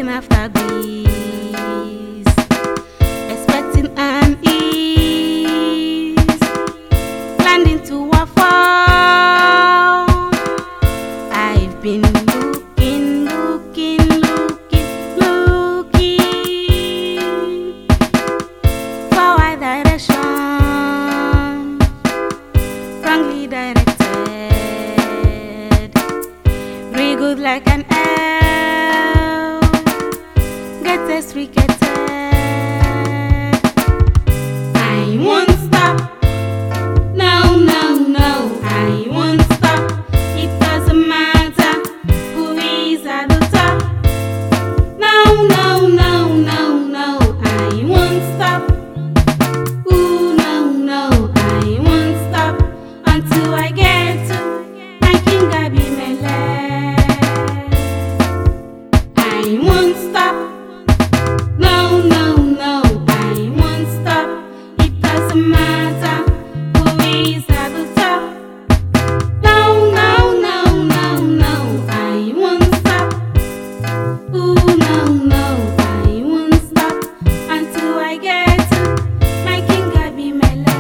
beam after breeze, expecting an ease, landing to a fall. I've been looking for a direction, wrongly directed, wriggled like an elf, get restricted. I won't stop, no, no, no, I won't stop. It doesn't matter who is at the top. No, no, no, no, no, I won't stop. Ooh, no, no, I won't stop until I get to my King Abimele. I won't stop. No, no, no, I won't stop. It doesn't matter who is at the top. No, no, no, no, no, I won't stop. Ooh, no, no, I won't stop until I get to my King Abimele.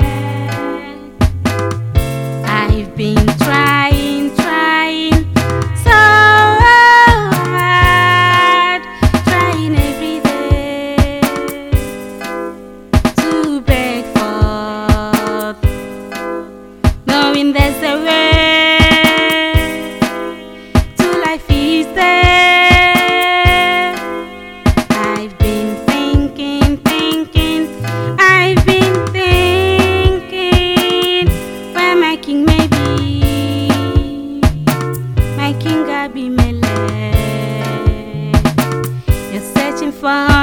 I've been trying so hard, trying every day to break forth, knowing there's a way to life is there. I've been thinking, I've been thinking where my king may be, my King Abimele. You're searching for